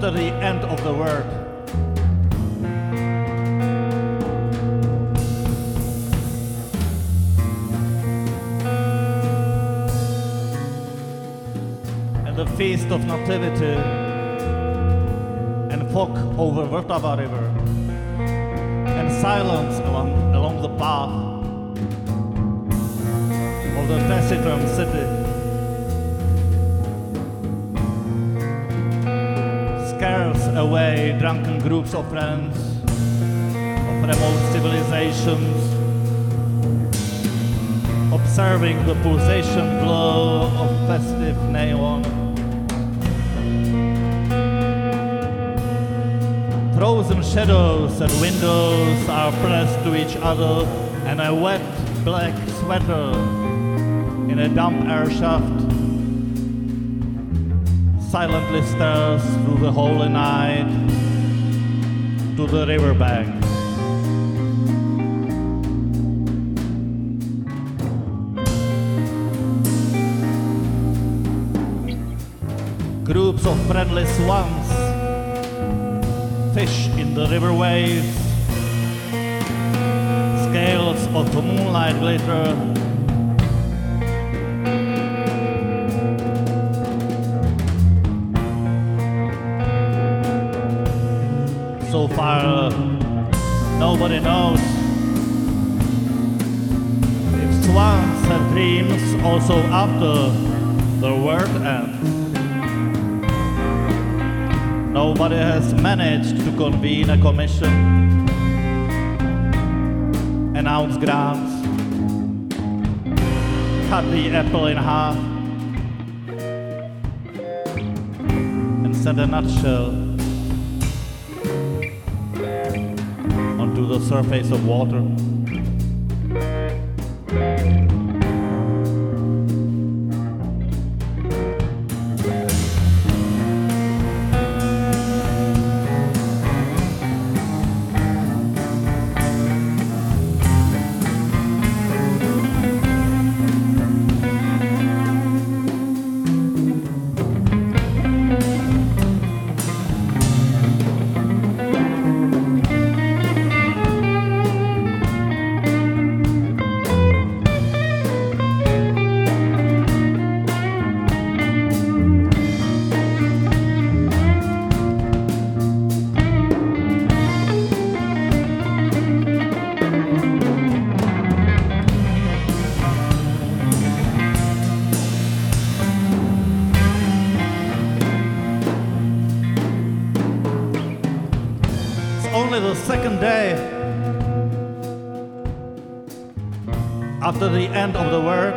after the end of the world. And the Feast of Nativity and fog over Vltava River and silence along the path of the taciturn city scares away drunken groups of friends of remote civilizations, observing the pulsation glow of festive neon. Frozen shadows and windows are pressed to each other, and a wet black sweater in a damp air shaft silently stares through the holy night to the riverbank. Groups of friendly swans fish in the river waves, scales of the moonlight glitter. So far, nobody knows if swans have dreams also after the world ends. Nobody has managed to convene a commission, announce grants, cut the apple in half, and send a nutshell onto the surface of water. Only the second day after the end of the world,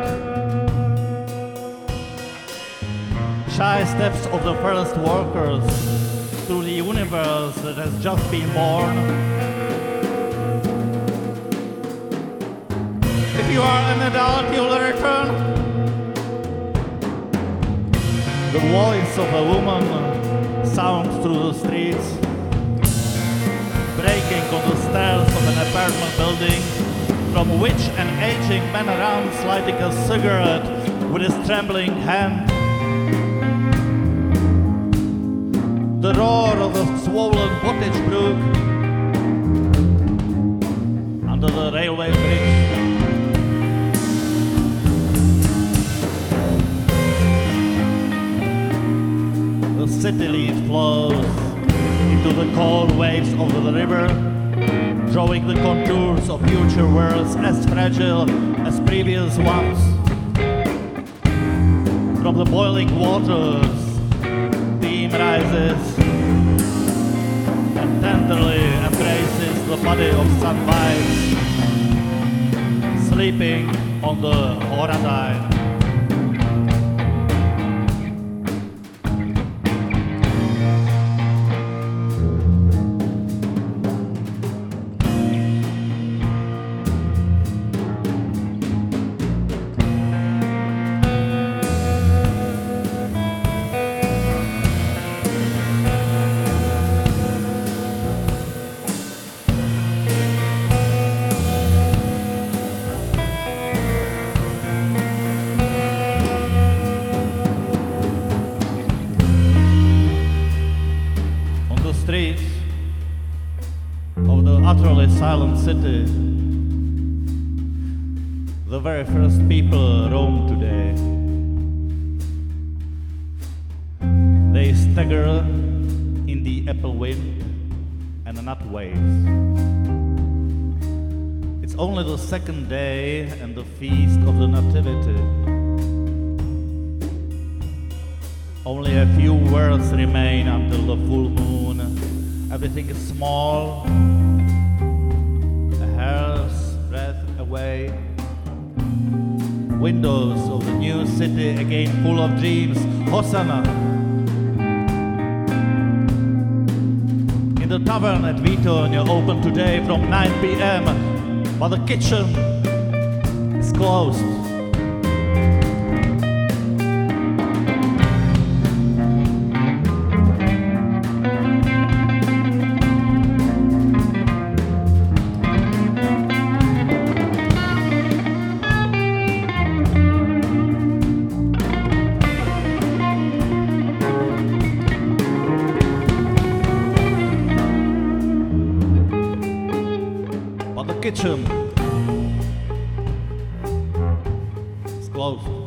shy steps of the first workers through the universe that has just been born. If you are an adult, you'll return. The voice of a woman sounds through the streets, breaking on the stairs of an apartment building, from which an aging man runs lighting a cigarette with his trembling hand. The roar of the swollen Bottage Brook under the railway bridge. The city lead flows into the cold waves of the river, drawing the contours of future worlds as fragile as previous ones. From the boiling waters, steam rises and tenderly embraces the body of sunlight, sleeping on the Horadine. totally silent city. The very first people roam today. They stagger in the April wind and not waves. It's only the second day and the feast of the Nativity. Only a few words remain until the full moon. Everything is small, a hair's breadth away. Windows of the new city again full of dreams. Hosanna! In the tavern at Vitornia, open today from 9 p.m. but the kitchen is closed. But the kitchen is closed.